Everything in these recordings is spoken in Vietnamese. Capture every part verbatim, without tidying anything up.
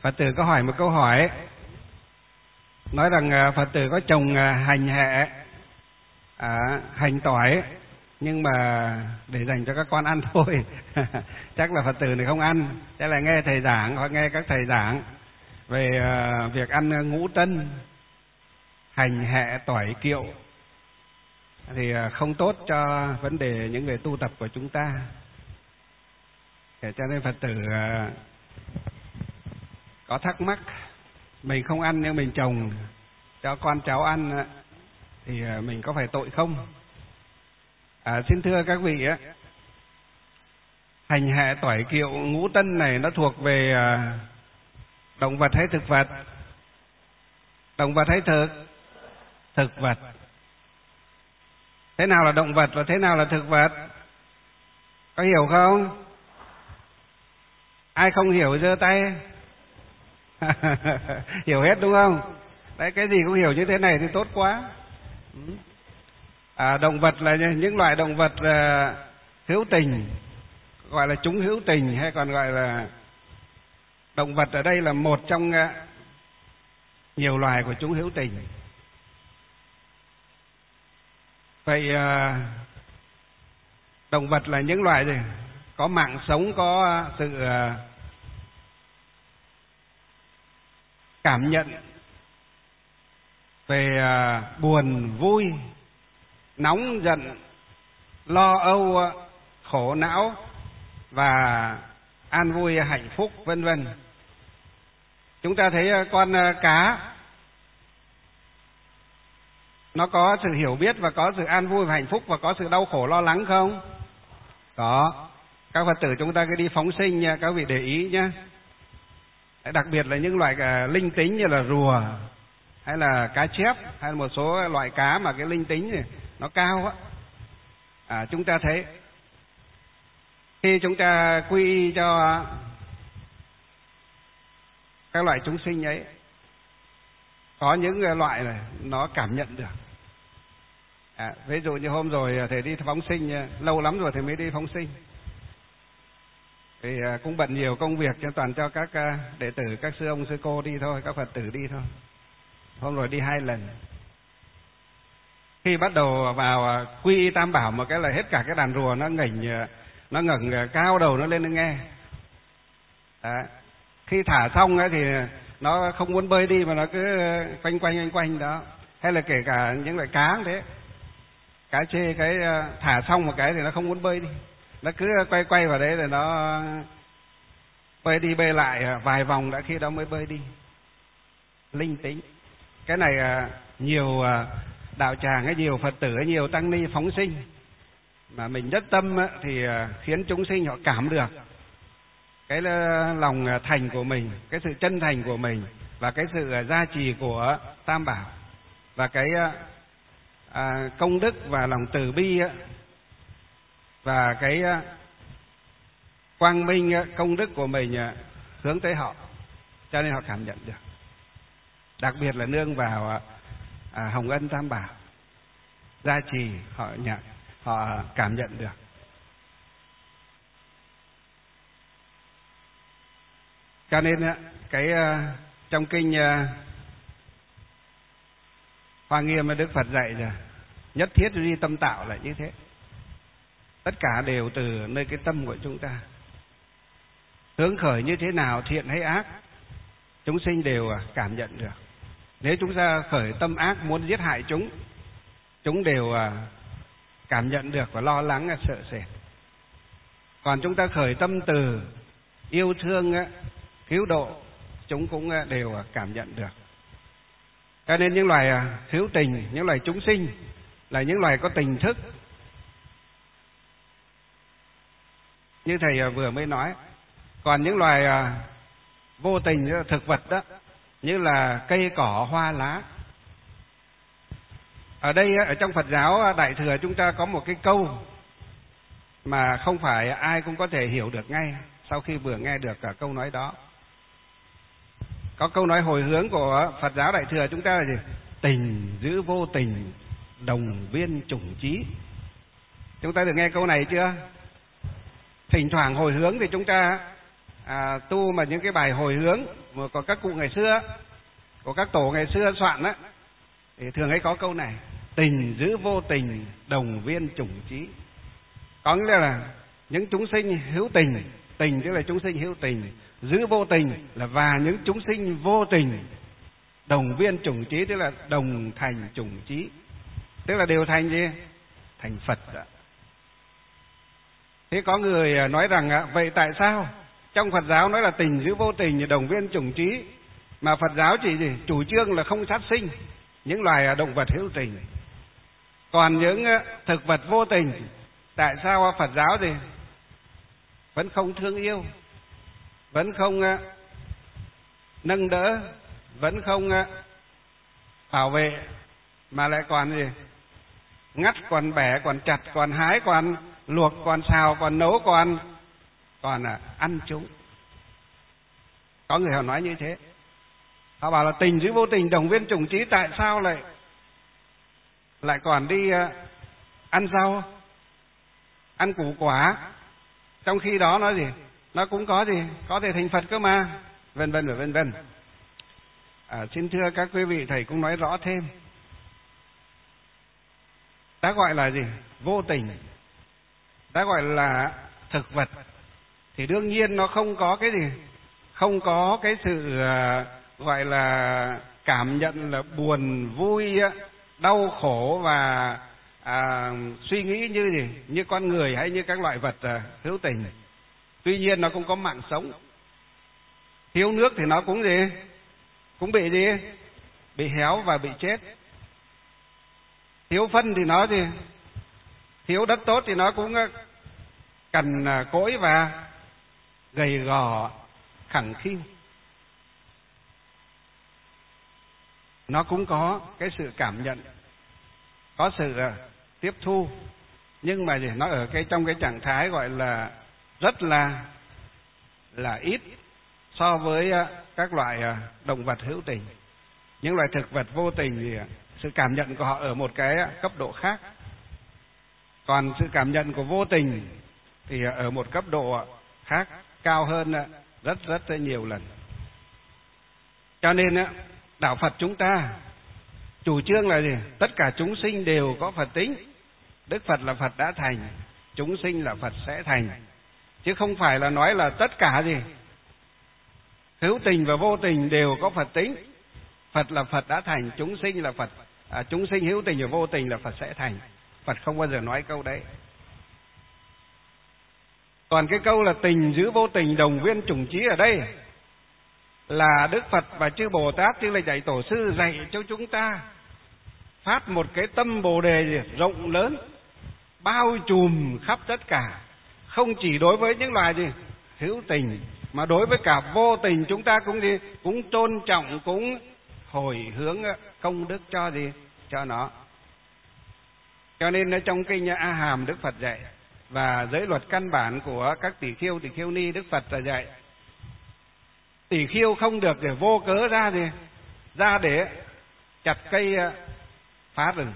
Phật tử có hỏi một câu hỏi, nói rằng Phật tử có trồng hành hẹ, à, hành tỏi, nhưng mà để dành cho các con ăn thôi. Chắc là Phật tử này không ăn, chắc là nghe thầy giảng hoặc nghe các thầy giảng về uh, việc ăn ngũ tân, hành hẹ tỏi kiệu thì uh, không tốt cho vấn đề những người tu tập của chúng ta. Để cho nên Phật tử uh, có thắc mắc, mình không ăn nhưng mình trồng cho con cháu ăn uh, thì uh, mình có phải tội không? À, xin thưa các vị á, hành hẹ tỏi kiệu ngũ tân này nó thuộc về uh, động vật hay thực vật? Động vật hay thực? Thực vật. Thế nào là động vật và thế nào là thực vật? Có hiểu không? Ai không hiểu giơ tay. Hiểu hết đúng không? Đấy, cái gì cũng hiểu như thế này thì tốt quá. À, động vật là những loại động vật uh, hữu tình, gọi là chúng hữu tình, hay còn gọi là động vật ở đây là một trong uh, nhiều loài của chúng hữu tình. Vậy uh, động vật là những loài gì? Có mạng sống, có sự uh, cảm nhận về uh, buồn, vui, nóng, giận, lo âu, khổ não và an vui, hạnh phúc, vân vân. Chúng ta thấy con cá nó có sự hiểu biết và có sự an vui và hạnh phúc và có sự đau khổ lo lắng không? Có. Các Phật tử chúng ta cứ đi phóng sinh nha, các vị để ý nhé. Đặc biệt là những loại linh tính như là rùa hay là cá chép hay là một số loại cá mà cái linh tính này nó cao á, à, chúng ta thấy khi chúng ta quy y cho các loại chúng sinh ấy, có những loại này nó cảm nhận được. À, ví dụ như hôm rồi thầy đi phóng sinh, lâu lắm rồi thầy mới đi phóng sinh, thì cũng bận nhiều công việc cho toàn cho các đệ tử, các sư ông sư cô đi thôi, các Phật tử đi thôi. Hôm rồi đi hai lần. Khi bắt đầu vào quy y tam bảo một cái là hết cả cái đàn rùa nó ngẩng, nó ngẩng cao đầu nó lên nó nghe. Đó. Khi thả xong ấy thì nó không muốn bơi đi mà nó cứ quanh quanh quanh quanh đó. Hay là kể cả những loại cá cũng thế, cá chê, cái thả xong một cái thì nó không muốn bơi đi, nó cứ quay quay vào đấy rồi nó bơi đi bơi lại vài vòng đã khi đó mới bơi đi. Linh tính. Cái này nhiều đạo tràng hay nhiều Phật tử hay nhiều tăng ni phóng sinh mà mình nhất tâm thì khiến chúng sinh họ cảm được cái lòng thành của mình, cái sự chân thành của mình và cái sự gia trì của tam bảo và cái à, công đức và lòng từ bi và cái quang minh công đức của mình hướng tới họ, cho nên họ cảm nhận được. Đặc biệt là nương vào à, hồng ân tam bảo gia trì, họ nhận, họ cảm nhận được. Cho nên cái trong kinh Hoa Nghiêm Đức Phật dạy là nhất thiết duy tâm tạo là như thế. Tất cả đều từ nơi cái tâm của chúng ta. Hướng khởi như thế nào, thiện hay ác, chúng sinh đều cảm nhận được. Nếu chúng ta khởi tâm ác muốn giết hại chúng, chúng đều cảm nhận được và lo lắng, sợ sệt. Còn chúng ta khởi tâm từ yêu thương, cứu độ, chúng cũng đều cảm nhận được. Cho nên những loài hữu tình, những loài chúng sinh là những loài có tình thức. Như thầy vừa mới nói. Còn những loài vô tình, thực vật đó, như là cây cỏ hoa lá. Ở đây ở trong Phật giáo Đại Thừa chúng ta có một cái câu mà không phải ai cũng có thể hiểu được ngay sau khi vừa nghe được cả câu nói đó. Có câu nói hồi hướng của Phật giáo Đại Thừa chúng ta là gì? Tình giữ vô tình, đồng viên chủng trí. Chúng ta được nghe câu này chưa? Thỉnh thoảng hồi hướng thì chúng ta à, tu mà những cái bài hồi hướng mà có các cụ ngày xưa, của các tổ ngày xưa soạn á, thì thường ấy có câu này: tình giữ vô tình, đồng viên chủng trí. Có nghĩa là những chúng sinh hữu tình, tình tức là chúng sinh hữu tình, giữ vô tình là và những chúng sinh vô tình, đồng viên chủng trí tức là đồng thành chủng trí, tức là đều thành gì? Thành Phật đó. Thế có người nói rằng vậy tại sao trong Phật giáo nói là tình giữ vô tình, đồng viên chủng trí, mà Phật giáo chỉ gì? Chủ trương là không sát sinh những loài động vật hữu tình, còn những thực vật vô tình, tại sao Phật giáo thì vẫn không thương yêu, vẫn không nâng đỡ, vẫn không bảo vệ, mà lại còn gì? Ngắt, còn bẻ, còn chặt, còn hái, còn luộc, còn xào, còn nấu, còn còn là ăn chúng. Có người họ nói như thế, họ bảo là tình giữ vô tình, đồng viên chủng trí, tại sao lại lại còn đi uh, ăn rau, ăn củ quả, trong khi đó nó gì? Nó cũng có gì? Có thể thành Phật cơ mà, vân vân và vân vân. À, xin thưa các quý vị, thầy cũng nói rõ thêm. Đã gọi là gì? Vô tình, đã gọi là thực vật, thì đương nhiên nó không có cái gì, không có cái sự uh, gọi là cảm nhận là buồn, vui, đau khổ và à, suy nghĩ như gì, như con người hay như các loại vật uh, hữu tình. Tuy nhiên nó cũng có mạng sống. Thiếu nước thì nó cũng gì, cũng bị gì, bị héo và bị chết. Thiếu phân thì nó gì, thiếu đất tốt thì nó cũng cằn cỗi và gầy gò khẳng khiu. Nó cũng có cái sự cảm nhận, có sự tiếp thu, nhưng mà gì, nó ở cái trong cái trạng thái gọi là rất là là ít so với các loại động vật hữu tình. Những loài thực vật vô tình thì sự cảm nhận của họ ở một cái cấp độ khác, còn sự cảm nhận của vô tình thì ở một cấp độ khác, cao hơn rất rất nhiều lần. Cho nên đạo Phật chúng ta chủ trương là gì? Tất cả chúng sinh đều có Phật tính. Đức Phật là Phật đã thành, chúng sinh là Phật sẽ thành, chứ không phải là nói là tất cả gì hữu tình và vô tình đều có Phật tính. Phật là Phật đã thành, chúng sinh là Phật à, chúng sinh hữu tình và vô tình là Phật sẽ thành. Phật không bao giờ nói câu đấy. Còn cái câu là tình giữ vô tình, đồng viên chủng trí ở đây là Đức Phật và chư Bồ Tát chứ là dạy tổ sư dạy cho chúng ta phát một cái tâm Bồ đề gì? Rộng lớn, bao trùm khắp tất cả, không chỉ đối với những loài gì hữu tình, mà đối với cả vô tình chúng ta cũng gì, cũng tôn trọng, cũng hồi hướng công đức cho gì, cho nó. Cho nên trong kinh A Hàm Đức Phật dạy, và giới luật căn bản của các tỷ khiêu, tỷ khiêu ni Đức Phật là dạy tỷ khiêu không được để vô cớ ra gì, ra để chặt cây phá rừng.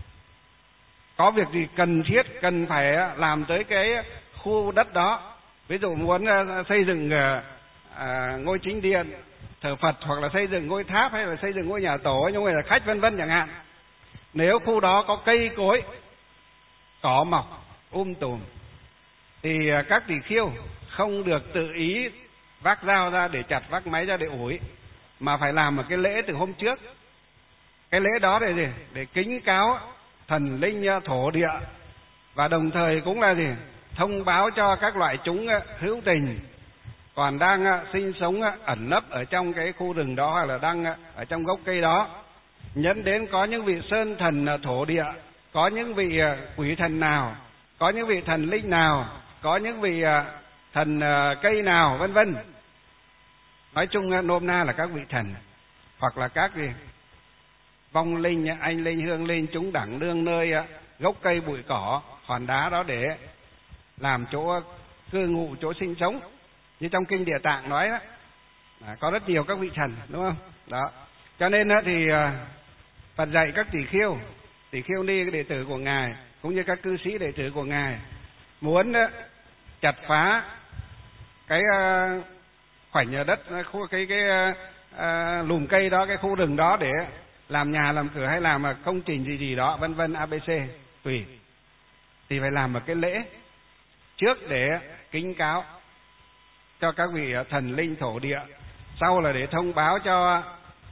Có việc gì cần thiết, cần phải làm tới cái khu đất đó. Ví dụ muốn xây dựng à, ngôi chính điện thờ Phật, hoặc là xây dựng ngôi tháp, hay là xây dựng ngôi nhà tổ cho người là khách vân vân chẳng hạn. Nếu khu đó có cây cối, cỏ mọc um tùm, thì các tỷ khiêu không được tự ý vác dao ra để chặt, vác máy ra để ủi, mà phải làm một cái lễ từ hôm trước. Cái lễ đó để gì? Để kính cáo thần linh thổ địa, và đồng thời cũng là gì? Thông báo cho các loại chúng hữu tình còn đang sinh sống ẩn nấp ở trong cái khu rừng đó, hoặc là đang ở trong gốc cây đó, nhấn đến có những vị sơn thần thổ địa, có những vị quỷ thần nào, có những vị thần linh nào, có những vị thần cây nào, vân vân. Nói chung nôm na là các vị thần, hoặc là các gì vong linh, anh linh, hương linh, chúng đẳng đương nơi gốc cây, bụi cỏ, hòn đá đó để làm chỗ cư ngụ, chỗ sinh sống. Như trong kinh Địa Tạng nói đó, à, có rất nhiều các vị thần, đúng không? Đó. Cho nên đó thì Phật dạy các tỷ khiêu, tỷ khiêu ni đệ tử của Ngài, cũng như các cư sĩ đệ tử của Ngài, muốn chặt phá cái uh, khoảnh đất, khu cái cái uh, lùm cây đó, cái khu rừng đó để làm nhà, làm cửa hay làm công trình gì gì đó, vân vân a bê xê tùy, thì phải làm một cái lễ trước để kính cáo cho các vị thần linh thổ địa, sau là để thông báo cho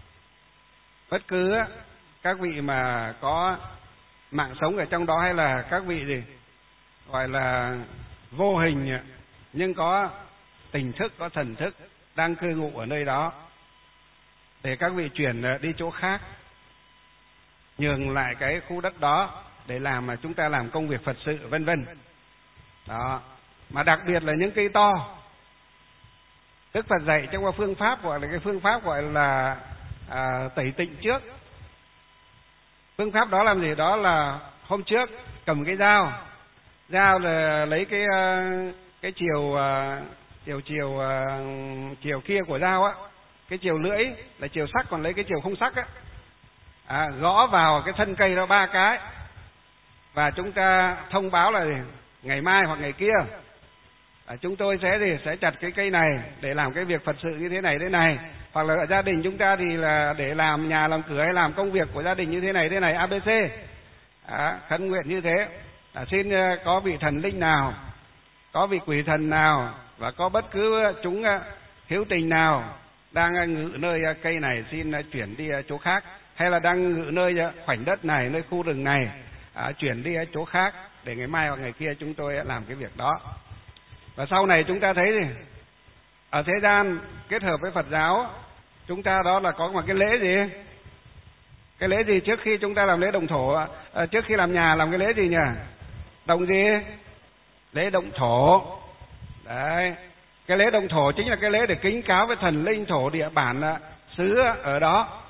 bất cứ các vị mà có mạng sống ở trong đó, hay là các vị gì gọi là vô hình nhưng có tình thức, có thần thức đang cư ngụ ở nơi đó, để các vị chuyển đi chỗ khác, nhường lại cái khu đất đó để làm mà chúng ta làm công việc Phật sự vân vân. Đó, mà đặc biệt là những cây to, Đức Phật dạy trong phương pháp gọi là cái phương pháp gọi là à, tẩy tịnh trước. Phương pháp đó làm gì? Đó là hôm trước cầm cái dao, dao là lấy cái cái chiều chiều chiều chiều kia của dao á, cái chiều lưỡi là chiều sắc, còn lấy cái chiều không sắc á, à, gõ vào cái thân cây đó ba cái, và chúng ta thông báo là ngày mai hoặc ngày kia à, chúng tôi sẽ gì sẽ chặt cái cây này để làm cái việc Phật sự như thế này thế này, hoặc là ở gia đình chúng ta thì là để làm nhà làm cửa hay làm công việc của gia đình như thế này thế này a bê xê, à, khấn nguyện như thế. À, xin có vị thần linh nào, có vị quỷ thần nào và có bất cứ chúng hiếu tình nào đang ngự nơi cây này xin chuyển đi chỗ khác, hay là đang ngự nơi khoảnh đất này, nơi khu rừng này, à, chuyển đi chỗ khác để ngày mai hoặc ngày kia chúng tôi làm cái việc đó. Và sau này chúng ta thấy thì ở thế gian kết hợp với Phật giáo chúng ta đó là có một cái lễ gì? Cái lễ gì trước khi chúng ta làm lễ động thổ? À, trước khi làm nhà làm cái lễ gì nhỉ? Động gì? Lễ động thổ. Đấy. Cái lễ động thổ chính là cái lễ để kính cáo với thần linh thổ địa bản xứ ở đó.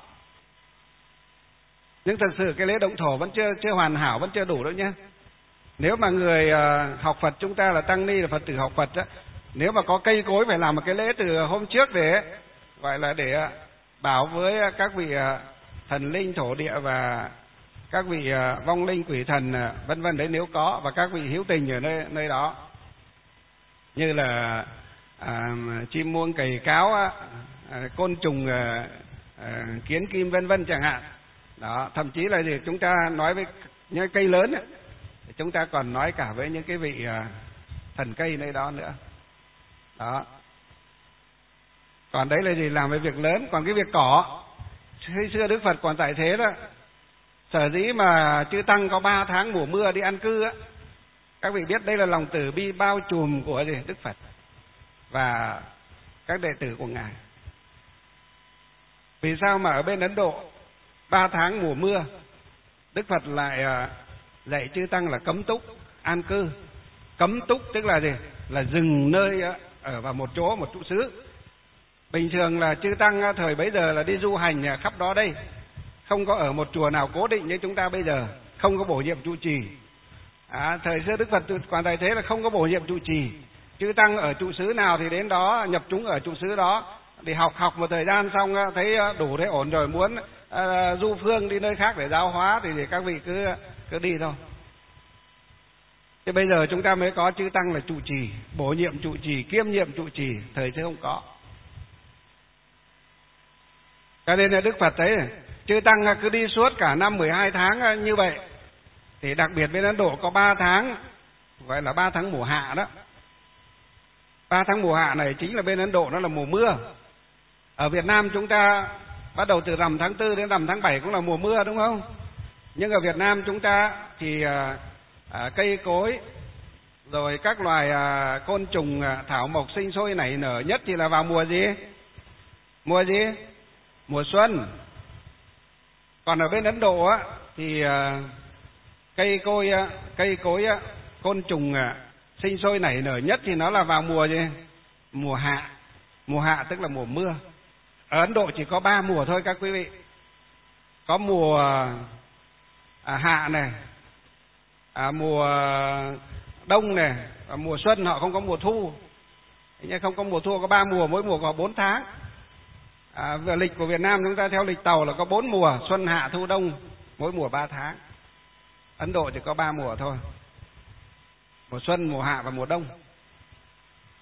Nhưng thật sự cái lễ động thổ vẫn chưa chưa hoàn hảo, vẫn chưa đủ đâu nhé. Nếu mà người uh, học Phật chúng ta là tăng ni, là Phật tử học Phật á, nếu mà có cây cối phải làm một cái lễ từ hôm trước để gọi là để uh, bảo với các vị uh, thần linh thổ địa và các vị uh, vong linh quỷ thần uh, vân vân đấy nếu có, và các vị hiếu tình ở nơi nơi đó, như là uh, chim muông cầy cáo, uh, côn trùng, uh, uh, kiến kim vân vân chẳng hạn. Đó, thậm chí là gì chúng ta nói với những cây lớn ấy, chúng ta còn nói cả với những cái vị uh, thần cây nơi đó nữa. Đó. Còn đấy là gì? Làm với việc lớn. Còn cái việc cỏ, khi xưa Đức Phật còn tại thế đó, sở dĩ mà chư tăng có ba tháng mùa mưa đi an cư á, các vị biết đây là lòng từ bi bao trùm của gì? Đức Phật và các đệ tử của Ngài. Vì sao mà ở bên Ấn Độ ba tháng mùa mưa Đức Phật lại uh, dạy chư tăng là cấm túc an cư? Cấm túc tức là gì? Là dừng nơi uh, ở vào một chỗ, một trụ xứ. Bình thường là chư tăng uh, thời bấy giờ là đi du hành uh, khắp đó đây, không có ở một chùa nào cố định như chúng ta bây giờ, không có bổ nhiệm trụ trì. À, thời xưa Đức Phật còn tại thế là không có bổ nhiệm trụ trì, chư tăng ở trụ xứ nào thì đến đó nhập chúng ở trụ xứ đó, để học học một thời gian xong uh, thấy uh, đủ, thấy ổn rồi, muốn uh, du phương đi nơi khác để giáo hóa thì, thì các vị cứ cứ đi thôi. Thế bây giờ chúng ta mới có chư tăng là trụ trì, bổ nhiệm trụ trì, kiêm nhiệm trụ trì, thời xưa không có. Cho nên là Đức Phật thấy chư tăng cứ đi suốt cả năm mười hai tháng như vậy. Thì đặc biệt bên Ấn Độ có ba tháng, gọi là ba tháng mùa hạ đó. Ba tháng mùa hạ này chính là bên Ấn Độ nó là mùa mưa. Ở Việt Nam chúng ta bắt đầu từ rằm tháng tư đến rằm tháng bảy cũng là mùa mưa, đúng không? Nhưng ở Việt Nam chúng ta thì à, à, cây cối rồi các loài à, côn trùng, à, thảo mộc sinh sôi nảy nở nhất thì là vào mùa gì? Mùa gì? Mùa xuân. Còn ở bên Ấn Độ á thì à, cây cối à, cây cối à, côn trùng à, sinh sôi nảy nở nhất thì nó là vào mùa gì? Mùa hạ. Mùa hạ tức là mùa mưa. Ở Ấn Độ chỉ có ba mùa thôi các quý vị. Có mùa à, hạ này, à, mùa đông này, và mùa xuân. Họ không có mùa thu. Nhưng không có mùa thu, có ba mùa, mỗi mùa có bốn tháng. À, về lịch của Việt Nam chúng ta theo lịch tàu là có bốn mùa, xuân hạ thu đông, mỗi mùa ba tháng. Ấn Độ chỉ có ba mùa thôi, mùa xuân, mùa hạ và mùa đông.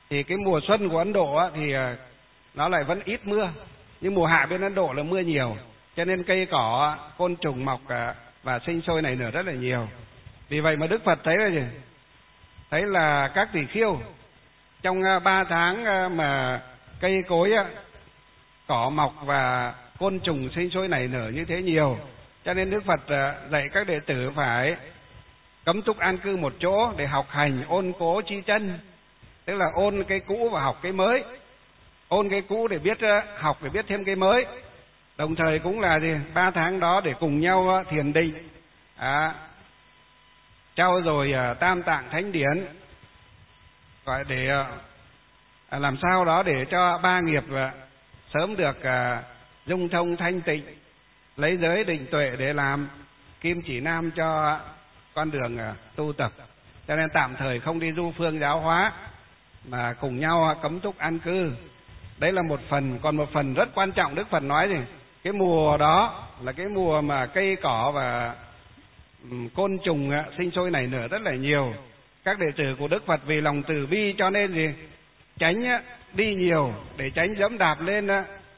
Thì cái mùa xuân của Ấn Độ á, thì nó lại vẫn ít mưa, nhưng mùa hạ bên Ấn Độ là mưa nhiều, cho nên cây cỏ, côn trùng mọc và sinh sôi nảy nở rất là nhiều. Vì vậy mà Đức Phật thấy là gì? Thấy là các tỳ khưu trong ba tháng mà cây cối, cỏ mọc và côn trùng sinh sôi nảy nở như thế nhiều, cho nên Đức Phật dạy các đệ tử phải cấm túc an cư một chỗ để học hành ôn cố chi chân, tức là ôn cái cũ và học cái mới, ôn cái cũ để biết học, để biết thêm cái mới. Đồng thời cũng là gì? Ba tháng đó để cùng nhau thiền định, à, trau dồi tam tạng thánh điển, gọi để à, làm sao đó để cho ba nghiệp sớm được à, dung thông thanh tịnh, lấy giới định tuệ để làm kim chỉ nam cho con đường à, tu tập. Cho nên tạm thời không đi du phương giáo hóa, mà cùng nhau cấm túc an cư. Đấy là một phần. Còn một phần rất quan trọng, Đức Phật nói gì? Cái mùa đó là cái mùa mà cây cỏ và côn trùng sinh sôi nảy nở rất là nhiều. Các đệ tử của Đức Phật vì lòng từ bi cho nên gì? Tránh đi nhiều để tránh dẫm đạp lên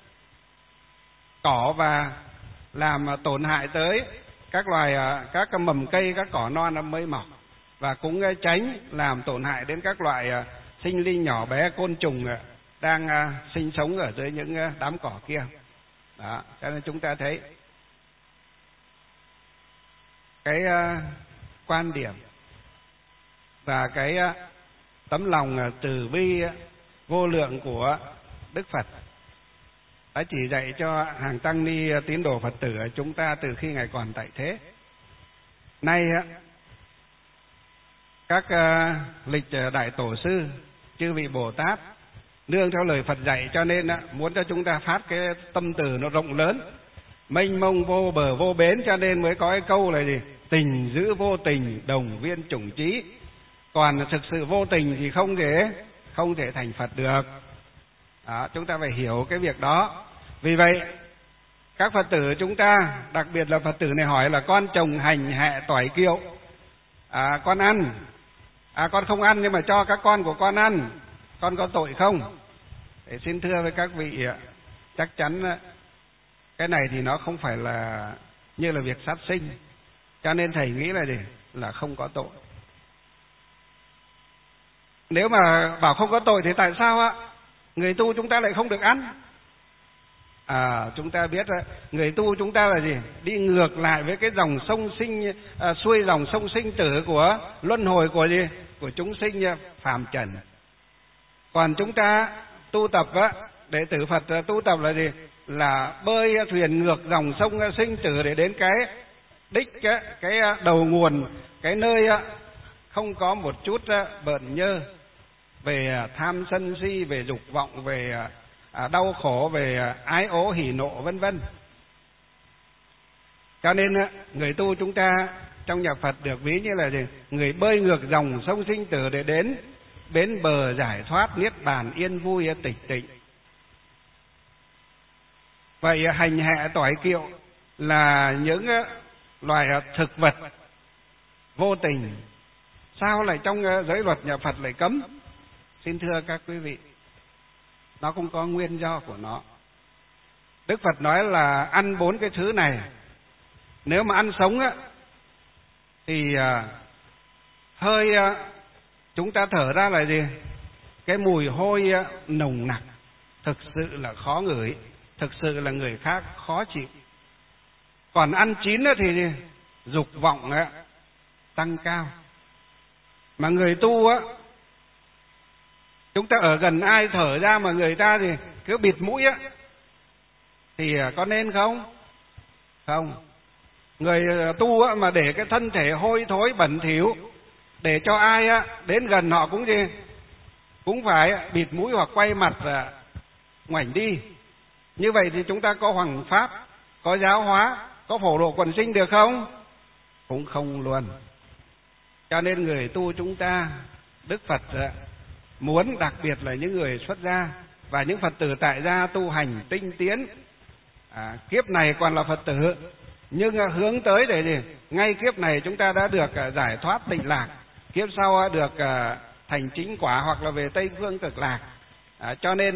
cỏ và làm tổn hại tới các loài, các mầm cây, các cỏ non mới mọc, và cũng tránh làm tổn hại đến các loại sinh linh nhỏ bé, côn trùng đang sinh sống ở dưới những đám cỏ kia. Đó, cho nên chúng ta thấy cái quan điểm và cái tấm lòng từ bi vô lượng của Đức Phật đã chỉ dạy cho hàng tăng ni tín đồ Phật tử chúng ta từ khi Ngài còn tại thế. Nay các lịch đại tổ sư, chư vị Bồ Tát nương theo lời Phật dạy, cho nên muốn cho chúng ta phát cái tâm từ nó rộng lớn, mênh mông vô bờ vô bến, cho nên mới có cái câu là gì? Tình giữ vô tình, đồng viên chủng trí. Còn thực sự vô tình thì không thể không thể thành Phật được. Đó, chúng ta phải hiểu cái việc đó. Vì vậy các Phật tử chúng ta, đặc biệt là Phật tử này hỏi là con trồng hành hạ tỏi kiệu, à, con ăn, à con không ăn nhưng mà cho các con của con ăn, con có tội không? Để xin thưa với các vị, chắc chắn cái này thì nó không phải là như là việc sát sinh, cho nên thầy nghĩ là gì? Là không có tội. Nếu mà bảo không có tội thì tại sao á người tu chúng ta lại không được ăn? À, chúng ta biết người tu chúng ta là gì? Đi ngược lại với cái dòng sông sinh, à, xuôi dòng sông sinh tử của luân hồi của gì? Của chúng sinh phàm trần. Còn chúng ta tu tập á, đệ tử Phật tu tập là gì? Là bơi thuyền ngược dòng sông sinh tử để đến cái đích, cái, cái đầu nguồn, cái nơi không có một chút bợn nhơ về tham sân si, về dục vọng, về đau khổ, về ái ố hỉ nộ vân vân. Cho nên người tu chúng ta trong nhà Phật được ví như là gì? Người bơi ngược dòng sông sinh tử để đến bến bờ giải thoát niết bàn yên vui tịch tịnh. Vậy hành hạ tỏi kiệu là những loài thực vật vô tình, sao lại trong giới luật nhà Phật lại cấm? Xin thưa các quý vị, nó cũng có nguyên do của nó. Đức Phật nói là ăn bốn cái thứ này, nếu mà ăn sống á thì hơi chúng ta thở ra là gì? Cái mùi hôi nồng nặc, thực sự là khó ngửi, thực sự là người khác khó chịu. Còn ăn chín thì dục vọng tăng cao. Mà người tu á, chúng ta ở gần ai thở ra mà người ta thì cứ bịt mũi á, thì có nên không? Không. Người tu á, mà để cái thân thể hôi thối bẩn thỉu, để cho ai á đến gần họ cũng gì cũng phải bịt mũi hoặc quay mặt và ngoảnh đi. Như vậy thì chúng ta có hoằng pháp, có giáo hóa, có phổ độ quần sinh được không? Cũng không luôn. Cho nên người tu chúng ta, Đức Phật muốn đặc biệt là những người xuất gia và những Phật tử tại gia tu hành tinh tiến, à, kiếp này còn là Phật tử, nhưng hướng tới để gì? Ngay kiếp này chúng ta đã được giải thoát tịnh lạc, kiếp sau được thành chính quả hoặc là về Tây Phương Cực Lạc. À, cho nên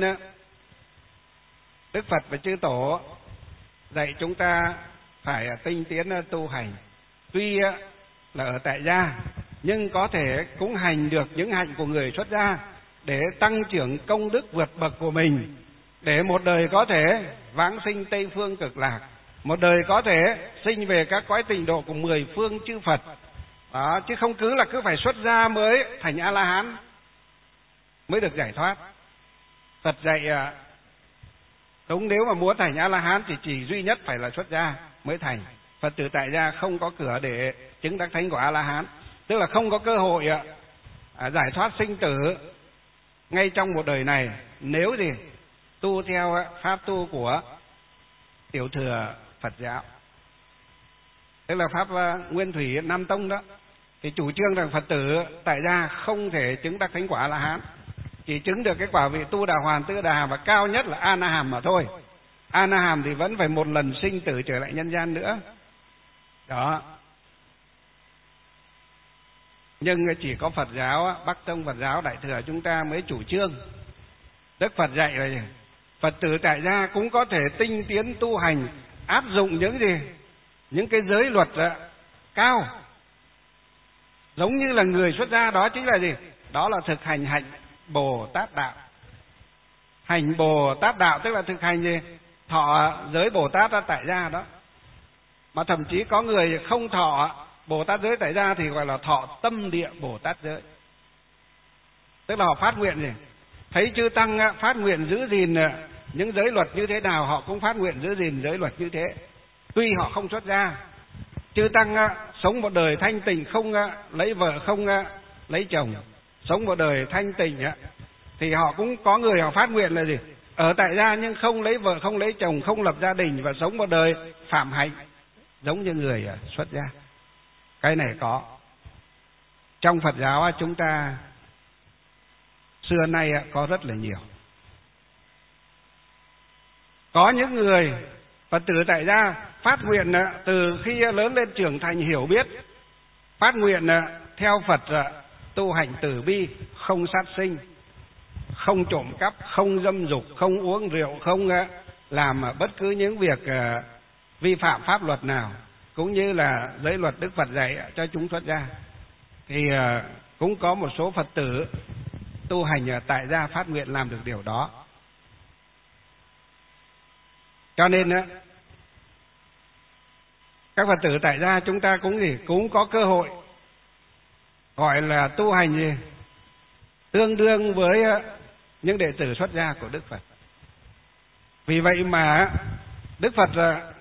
Đức Phật và chư Tổ dạy chúng ta phải tinh tiến tu hành. Tuy là ở tại gia nhưng có thể cũng hành được những hạnh của người xuất gia để tăng trưởng công đức vượt bậc của mình, để một đời có thể vãng sinh Tây Phương Cực Lạc, một đời có thể sinh về các cõi tịnh độ của mười phương chư Phật. Đó, chứ không cứ là cứ phải xuất gia mới thành A-la-hán, mới được giải thoát. Phật dạy đúng, nếu mà muốn thành A-la-hán thì chỉ duy nhất phải là xuất gia mới thành. Phật tử tại gia không có cửa để chứng đắc thánh của A-la-hán, tức là không có cơ hội giải thoát sinh tử ngay trong một đời này, nếu gì tu theo pháp tu của tiểu thừa Phật giáo, tức là pháp Nguyên Thủy Nam Tông đó, thì chủ trương rằng Phật tử tại gia không thể chứng đắc thánh quả A-la-hán, chỉ chứng được cái quả vị tu đà hoàn, tư đà và cao nhất là A-na-hàm mà thôi. A-na-hàm thì vẫn phải một lần sinh tử trở lại nhân gian nữa. Đó. Nhưng chỉ có Phật giáo, Bắc Tông Phật giáo Đại thừa chúng ta mới chủ trương. Đức Phật dạy là gì? Phật tử tại gia cũng có thể tinh tiến tu hành, áp dụng những gì? Những cái giới luật cao. Giống như là người xuất gia, đó chính là gì? Đó là thực hành hạnh Bồ Tát đạo. Hành Bồ Tát đạo tức là thực hành gì? Thọ giới Bồ Tát tại gia đó. Mà thậm chí có người không thọ Bồ Tát giới tại gia thì gọi là thọ tâm địa Bồ Tát giới. Tức là họ phát nguyện gì? Thấy chư tăng phát nguyện giữ gìn những giới luật như thế nào, họ cũng phát nguyện giữ gìn giới luật như thế. Tuy họ không xuất gia, chư tăng sống một đời thanh tịnh, không lấy vợ, không lấy chồng, sống một đời thanh tịnh, thì họ cũng có người họ phát nguyện là gì? Ở tại gia nhưng không lấy vợ, không lấy chồng, không lập gia đình và sống một đời phạm hạnh giống như người xuất gia. Cái này có. Trong Phật giáo chúng ta xưa nay có rất là nhiều. Có những người Phật tử tại gia phát nguyện từ khi lớn lên trưởng thành hiểu biết, phát nguyện theo Phật tu hành từ bi, không sát sinh, không trộm cắp, không dâm dục, không uống rượu, không làm bất cứ những việc vi phạm pháp luật nào, cũng như là giới luật Đức Phật dạy cho chúng xuất gia. Thì cũng có một số Phật tử tu hành tại gia phát nguyện làm được điều đó. Cho nên các Phật tử tại gia chúng ta cũng gì cũng có cơ hội gọi là tu hành gì tương đương với những đệ tử xuất gia của Đức Phật. Vì vậy mà Đức Phật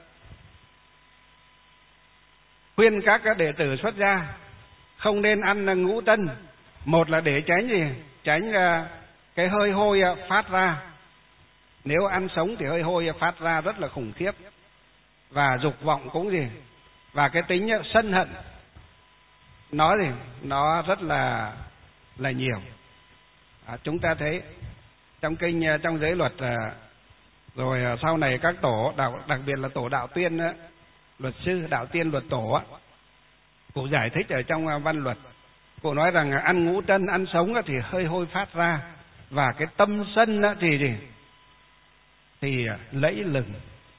khuyên các đệ tử xuất gia không nên ăn ngũ tân. Một là để tránh gì? Tránh cái hơi hôi phát ra. Nếu ăn sống thì hơi hôi phát ra rất là khủng khiếp. Và dục vọng cũng gì? Và cái tính sân hận nó gì? Nó rất là là nhiều. À, chúng ta thấy trong kinh, trong giới luật, rồi sau này các tổ đạo, đặc biệt là tổ Đạo Tuyên, luật sư Đạo Tiên luật tổ, cụ giải thích ở trong văn luật. Cụ nói rằng ăn ngũ tân, ăn sống thì hơi hôi phát ra, và cái tâm sân thì gì? Thì lẫy lừng.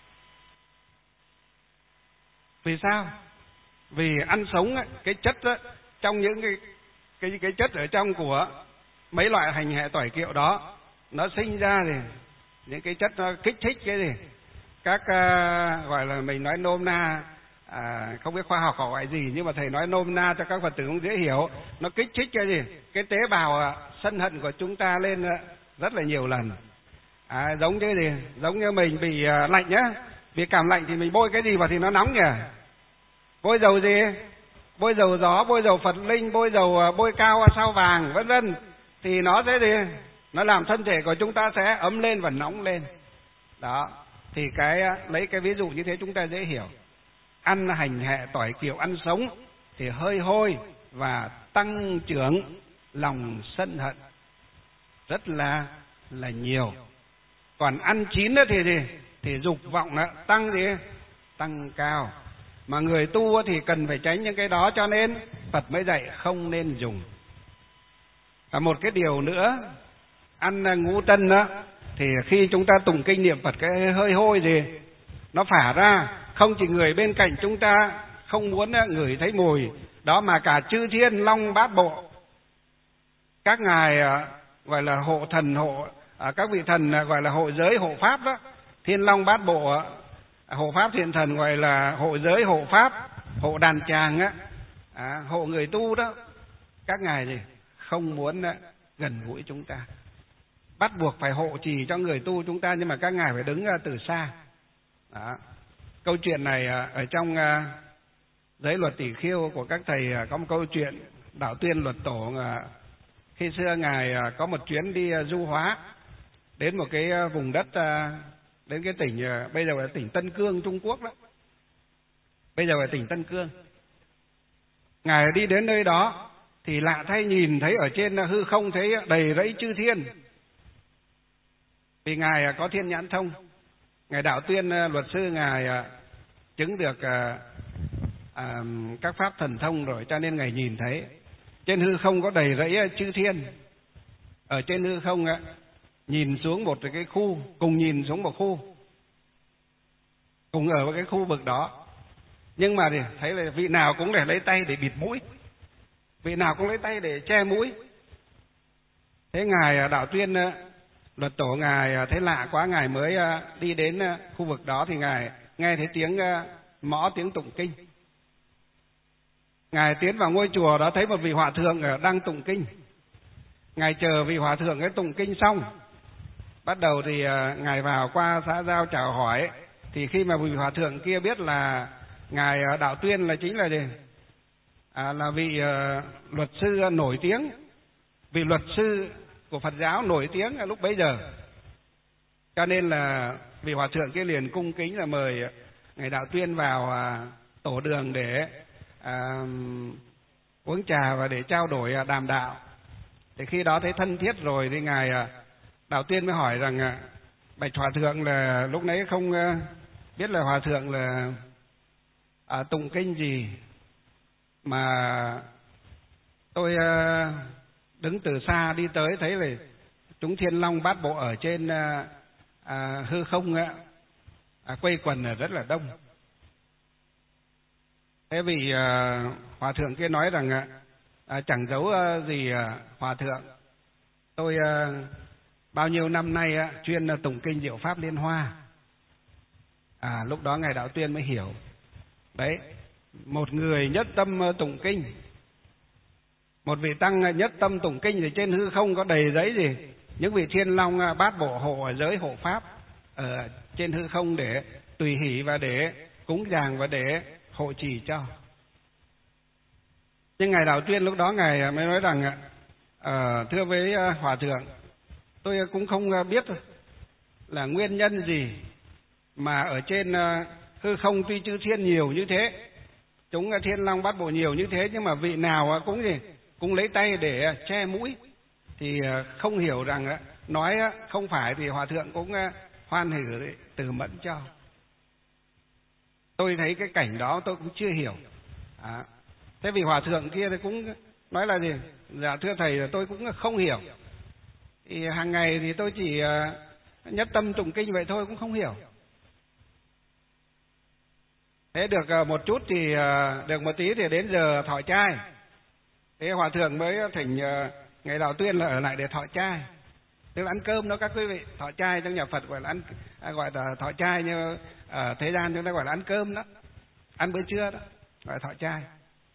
Vì sao? Vì ăn sống cái chất trong những cái cái cái chất ở trong của mấy loại hành hệ tỏi kiệu đó, nó sinh ra thì những cái chất nó kích thích cái gì? Các uh, gọi là mình nói nôm na, à, không biết khoa học họ gọi gì, nhưng mà thầy nói nôm na cho các Phật tử cũng dễ hiểu. Nó kích thích cái gì? Cái tế bào uh, sân hận của chúng ta lên uh, rất là nhiều lần. À, giống như gì? Giống như mình bị uh, lạnh nhá, bị cảm lạnh thì mình bôi cái gì vào thì nó nóng nhỉ? Bôi dầu gì? Bôi dầu gió, bôi dầu Phật linh, bôi dầu uh, bôi cao sao vàng, vân vân, thì nó sẽ gì? Nó làm thân thể của chúng ta sẽ ấm lên và nóng lên. Đó. Thì cái lấy cái ví dụ như thế chúng ta dễ hiểu. Ăn hành hệ tỏi kiệu, ăn sống thì hơi hôi và tăng trưởng lòng sân hận rất là là nhiều. Còn ăn chín thì gì? Thì dục vọng đó, tăng gì? Tăng cao. Mà người tu thì cần phải tránh những cái đó, cho nên Phật mới dạy không nên dùng. À, một cái điều nữa, ăn ngũ tân đó, thì khi chúng ta tụng kinh niệm Phật cái hơi hôi gì nó phả ra, không chỉ người bên cạnh chúng ta không muốn ngửi thấy mùi đó, mà cả chư thiên long bát bộ, các ngài gọi là hộ thần hộ à, các vị thần gọi là hộ giới hộ pháp đó, thiên long bát bộ hộ pháp thiện thần gọi là hộ giới hộ pháp, hộ đàn tràng á, à, hộ người tu đó, các ngài gì không muốn gần gũi chúng ta, bắt buộc phải hộ trì cho người tu chúng ta, nhưng mà các ngài phải đứng từ xa. Đó. Câu chuyện này ở trong giới luật tỷ khiêu của các thầy có một câu chuyện Đạo Tuyên Luật Tổ, khi xưa ngài có một chuyến đi du hóa đến một cái vùng đất, đến cái tỉnh bây giờ là tỉnh Tân Cương Trung Quốc đó, bây giờ là tỉnh Tân Cương. Ngài đi đến nơi đó thì lạ thay nhìn thấy ở trên hư không thấy đầy rẫy chư thiên, vì ngài có thiên nhãn thông. Ngài Đạo Tuyên luật sư ngài chứng được à, à, các pháp thần thông rồi, cho nên ngài nhìn thấy trên hư không có đầy rẫy chư thiên. Ở trên hư không á, nhìn xuống một cái khu, cùng nhìn xuống một khu, cùng ở cái khu vực đó, nhưng mà thì thấy là vị nào cũng để lấy tay để bịt mũi, vị nào cũng lấy tay để che mũi. Thế ngài Đạo Tuyên Luật Tổ ngài thấy lạ quá, ngài mới đi đến khu vực đó thì ngài nghe thấy tiếng mõ, tiếng tụng kinh. Ngài tiến vào ngôi chùa đó thấy một vị hòa thượng đang tụng kinh. Ngài chờ vị hòa thượng ấy tụng kinh xong, bắt đầu thì ngài vào qua xã giao chào hỏi. Thì khi mà vị hòa thượng kia biết là ngài Đạo Tuyên là chính là gì? À, là vị uh, luật sư nổi tiếng, vị luật sư của Phật giáo nổi tiếng lúc bấy giờ, cho nên là vị hòa thượng kia liền cung kính là mời ngài Đạo Tuyên vào uh, tổ đường để uh, uống trà và để trao đổi uh, đàm đạo. Thì khi đó thấy thân thiết rồi thì ngài uh, Đạo Tuyên mới hỏi rằng uh, bạch hòa thượng là lúc nãy không uh, biết là hòa thượng là uh, tụng kinh gì mà tôi uh, đứng từ xa đi tới thấy là chúng thiên long bát bộ ở trên uh, uh, hư không uh, uh, quây quần rất là đông. Thế vì uh, hòa thượng kia nói rằng uh, uh, chẳng giấu uh, gì uh, hòa thượng, tôi uh, bao nhiêu năm nay uh, chuyên uh, tụng kinh Diệu Pháp Liên Hoa. À, lúc đó ngài Đạo Tuyên mới hiểu đấy, một người nhất tâm uh, tụng kinh, một vị tăng nhất tâm tụng kinh thì trên hư không có đầy giấy gì những vị thiên long bát bộ hộ giới hộ pháp ở trên hư không để tùy hỷ và để cúng dường và để hộ trì cho. Nhưng ngài Đạo Tuyên lúc đó ngài mới nói rằng uh, thưa với uh, hòa thượng, tôi cũng không uh, biết là nguyên nhân gì mà ở trên uh, hư không tuy chư thiên nhiều như thế, chúng uh, thiên long bát bộ nhiều như thế, nhưng mà vị nào uh, cũng gì cũng lấy tay để che mũi, thì không hiểu rằng nói không phải thì hòa thượng cũng hoan hỉ từ mẫn cho. Tôi thấy cái cảnh đó tôi cũng chưa hiểu. À, thế vì hòa thượng kia thì cũng nói là gì? Dạ thưa thầy, tôi cũng không hiểu. Thì hàng ngày thì tôi chỉ nhất tâm tụng kinh vậy thôi, cũng không hiểu. Thế được một chút thì được một tí thì đến giờ thọ trai. Thế hòa thượng mới thỉnh uh, ngài Đạo Tuyên là ở lại để thọ trai, tức là ăn cơm đó các quý vị. Thọ trai trong nhà Phật gọi là ăn, à, gọi là thọ trai, như ở thế gian chúng ta gọi là ăn cơm đó, ăn bữa trưa đó, gọi là thọ trai.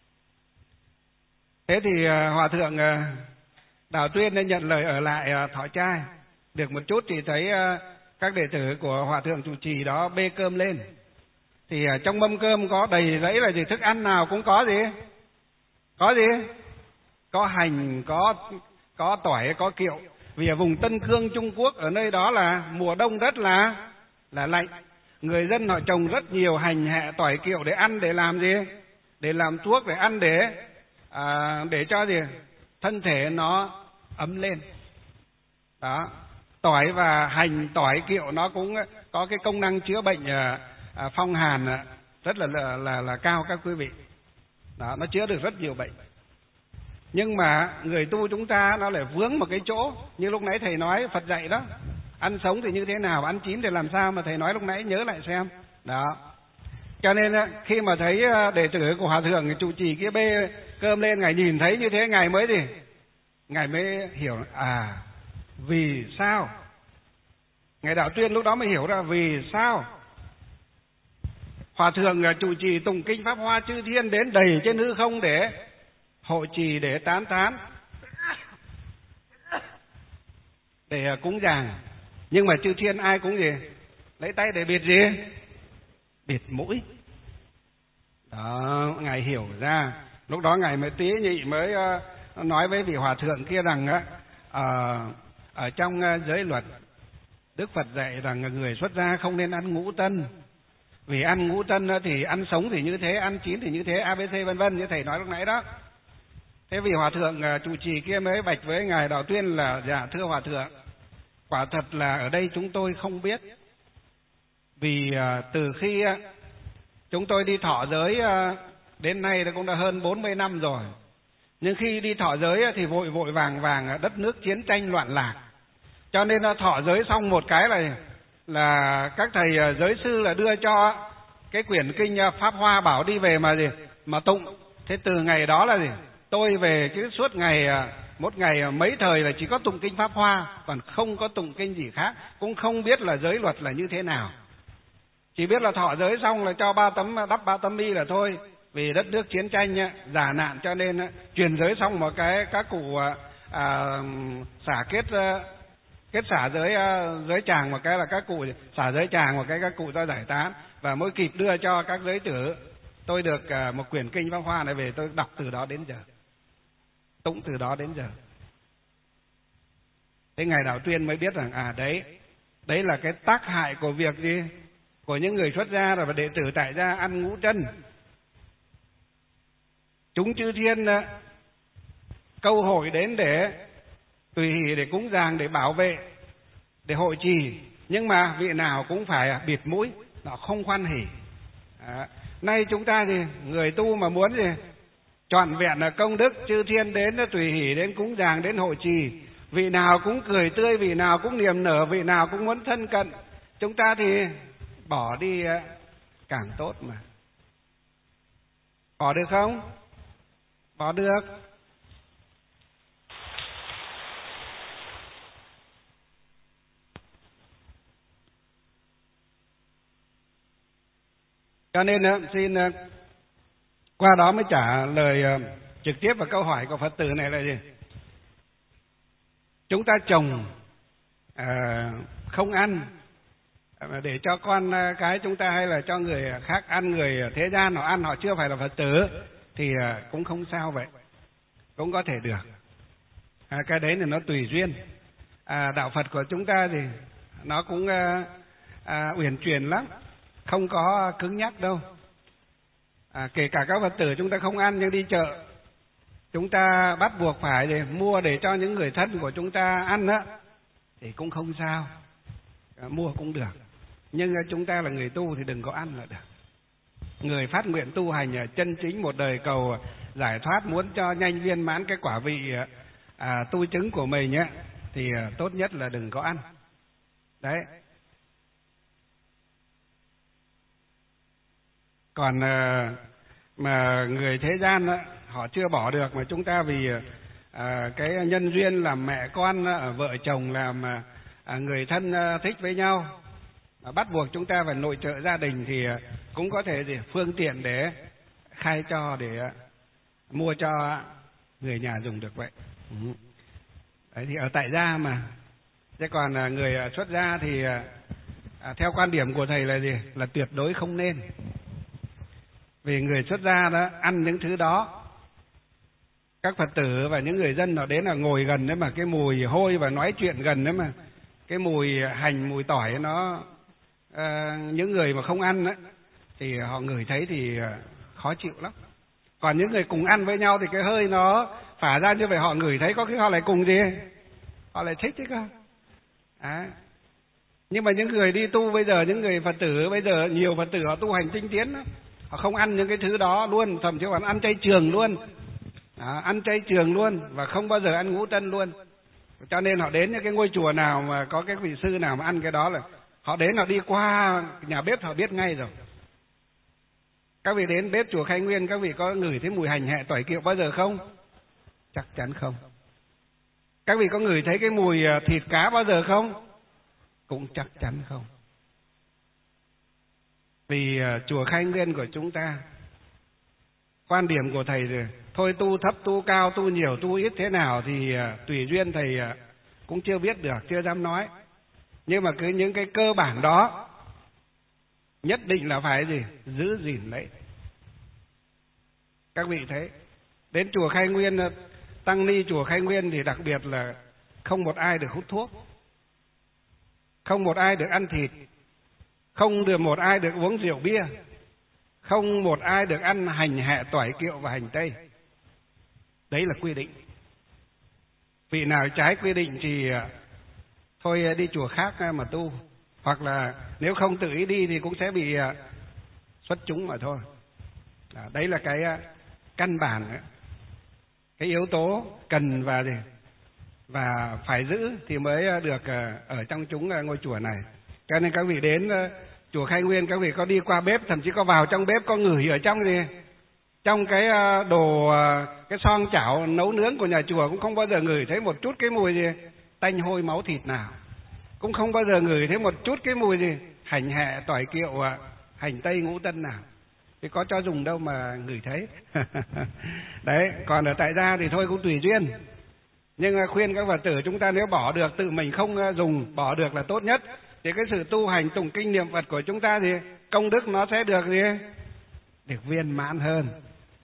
Thế thì uh, hòa thượng uh, Đạo Tuyên đã nhận lời ở lại uh, thọ trai. Được một chút thì thấy uh, các đệ tử của hòa thượng trụ trì đó bê cơm lên, thì uh, trong mâm cơm có đầy rẫy là gì, thức ăn nào cũng có gì, có gì có hành, có có tỏi, có kiệu. Vì ở vùng Tân Cương Trung Quốc, ở nơi đó là mùa đông rất là là lạnh, người dân họ trồng rất nhiều hành hẹ, tỏi, kiệu để ăn, để làm gì, để làm thuốc, để ăn, để à, để cho gì thân thể nó ấm lên. Đó, tỏi và hành, tỏi, kiệu nó cũng có cái công năng chữa bệnh à, à, phong hàn à, rất là, là là là cao các quý vị. Đó, nó chữa được rất nhiều bệnh. Nhưng mà người tu chúng ta nó lại vướng một cái chỗ, như lúc nãy thầy nói Phật dạy đó, ăn sống thì như thế nào, ăn chín thì làm sao, mà thầy nói lúc nãy nhớ lại xem. Đó. Cho nên khi mà thấy đệ tử của Hòa Thượng trụ trì kia bê cơm lên, Ngài nhìn thấy như thế, Ngài mới gì? Ngài mới hiểu, à, vì sao? Ngài Đạo Tuyên lúc đó mới hiểu ra vì sao Hòa Thượng trụ trì tụng kinh Pháp Hoa chư thiên đến đầy trên hư không để hộ trì, để tán thán, để cúng dường. Nhưng mà chư thiên ai cũng gì? Lấy tay để bịt gì? Bịt mũi. Đó, Ngài hiểu ra. Lúc đó Ngài mới tế nhị, mới uh, nói với vị Hòa Thượng kia rằng uh, ở trong uh, giới luật Đức Phật dạy rằng người xuất gia không nên ăn ngũ tân. Vì ăn ngũ tân uh, thì ăn sống thì như thế, ăn chín thì như thế, a bê xê vân vân như thầy nói lúc nãy đó. Thế vị Hòa Thượng uh, trụ trì kia mới bạch với Ngài Đạo Tuyên là: dạ thưa Hòa Thượng, quả thật là ở đây chúng tôi không biết. Vì uh, từ khi uh, chúng tôi đi thọ giới uh, đến nay cũng đã hơn bốn mươi năm rồi. Nhưng khi đi thọ giới uh, thì vội vội vàng vàng uh, đất nước chiến tranh loạn lạc. Cho nên uh, thọ giới xong một cái là là các thầy uh, giới sư là đưa cho cái quyển kinh uh, Pháp Hoa bảo đi về mà gì mà tụng. Thế từ ngày đó là gì? Tôi về chứ suốt ngày uh, một ngày mấy thời là chỉ có tụng kinh Pháp Hoa, còn không có tụng kinh gì khác, cũng không biết là giới luật là như thế nào. Chỉ biết là thọ giới xong là cho ba tấm đắp ba tấm y là thôi. Vì đất nước chiến tranh giả nạn cho nên truyền giới xong một cái các cụ à, xả kết kết xả giới giới tràng một cái là các cụ xả giới tràng một cái các cụ cho giải tán, và mới kịp đưa cho các giới tử. Tôi được một quyển kinh Pháp Hoa này về, tôi đọc từ đó đến giờ, tụng từ đó đến giờ. Thế Ngài Đạo Tuyên mới biết rằng à đấy, đấy là cái tác hại của việc gì? Của những người xuất gia và đệ tử tại gia ăn ngũ chân. Chúng chư thiên câu hội đến để tùy hỷ, để cúng dường, để bảo vệ, để hội trì, nhưng mà vị nào cũng phải bịt mũi, nó không hoan hỉ. À, nay chúng ta thì người tu mà muốn gì trọn vẹn là công đức, chư thiên đến tùy hỷ, đến cúng dường, đến hội trì, vị nào cũng cười tươi, vị nào cũng niềm nở, vị nào cũng muốn thân cận. Chúng ta thì bỏ đi càng tốt mà. Bỏ được không? Bỏ được. Cho nên xin qua đó mới trả lời trực tiếp vào câu hỏi của Phật tử này là gì? Chúng ta trồng à, không ăn để cho con cái chúng ta hay là cho người khác ăn, người thế gian họ ăn, họ chưa phải là Phật tử thì cũng không sao vậy, cũng có thể được. À, cái đấy là nó tùy duyên. À, đạo Phật của chúng ta thì nó cũng à, à, uyển chuyển lắm, không có cứng nhắc đâu. À, kể cả các Phật tử chúng ta không ăn nhưng đi chợ chúng ta bắt buộc phải để mua để cho những người thân của chúng ta ăn á thì cũng không sao, à, mua cũng được. Nhưng chúng ta là người tu thì đừng có ăn là được. Người phát nguyện tu hành chân chính một đời cầu giải thoát, muốn cho nhanh viên mãn cái quả vị à, tu chứng của mình nhé, thì tốt nhất là đừng có ăn. Đấy. Còn à, mà người thế gian á, họ chưa bỏ được, mà chúng ta vì à, cái nhân duyên làm mẹ con, à, vợ chồng, làm à, người thân à, thích với nhau, à, bắt buộc chúng ta phải nội trợ gia đình thì cũng có thể để phương tiện để khai cho, để à, mua cho người nhà dùng được vậy. Ừ. Đấy thì ở tại gia mà. Thế còn à, người à, xuất gia thì à, à, theo quan điểm của thầy là gì? Là tuyệt đối không nên. Vì người xuất gia đó ăn những thứ đó, các Phật tử và những người dân họ đến là ngồi gần đấy mà cái mùi hôi và nói chuyện gần đấy mà cái mùi hành, mùi tỏi nó à, những người mà không ăn đó, thì họ ngửi thấy thì khó chịu lắm. Còn những người cùng ăn với nhau thì cái hơi nó phả ra như vậy, họ ngửi thấy có khi họ lại cùng gì, họ lại thích chứ cơ. À. Nhưng mà những người đi tu bây giờ, những người Phật tử bây giờ, nhiều Phật tử họ tu hành tinh tiến đó, họ không ăn những cái thứ đó luôn, thậm chí còn ăn chay trường luôn. Đó, ăn chay trường luôn và không bao giờ ăn ngũ tân luôn. Cho nên họ đến những cái ngôi chùa nào mà có cái vị sư nào mà ăn cái đó là họ đến họ đi qua nhà bếp họ biết ngay rồi. Các vị đến bếp chùa Khai Nguyên, các vị có ngửi thấy mùi hành hẹ tỏi kiệu bao giờ không? Chắc chắn không. Các vị có ngửi thấy cái mùi thịt cá bao giờ không? Cũng chắc chắn không. Vì chùa Khai Nguyên của chúng ta, quan điểm của thầy rồi, thôi tu thấp tu cao tu nhiều tu ít thế nào thì tùy duyên, thầy cũng chưa biết được, chưa dám nói. Nhưng mà cứ những cái cơ bản đó nhất định là phải gì? Giữ gìn đấy. Các vị thấy, đến chùa Khai Nguyên, tăng ni chùa Khai Nguyên thì đặc biệt là không một ai được hút thuốc, không một ai được ăn thịt, không được một ai được uống rượu bia, không một ai được ăn hành hẹ tỏi kiệu và hành tây. Đấy là quy định. Vị nào trái quy định thì thôi đi chùa khác mà tu, hoặc là nếu không tự ý đi thì cũng sẽ bị xuất chúng mà thôi. Đấy là cái căn bản, cái yếu tố cần và gì và phải giữ thì mới được ở trong chúng ngôi chùa này. Cho nên các vị đến chùa Khai Nguyên, các vị có đi qua bếp, thậm chí có vào trong bếp, có ngửi ở trong gì trong cái đồ, cái xoong chảo nấu nướng của nhà chùa, cũng không bao giờ ngửi thấy một chút cái mùi gì tanh hôi máu thịt nào, cũng không bao giờ ngửi thấy một chút cái mùi gì hành hẹ tỏi kiệu hành tây ngũ tân nào. Thì có cho dùng đâu mà ngửi thấy. Đấy, còn ở tại gia thì thôi cũng tùy duyên. Nhưng khuyên các Phật tử chúng ta nếu bỏ được, tự mình không dùng, bỏ được là tốt nhất. Thì cái sự tu hành tụng kinh niệm Phật của chúng ta thì công đức nó sẽ được gì? Được viên mãn hơn.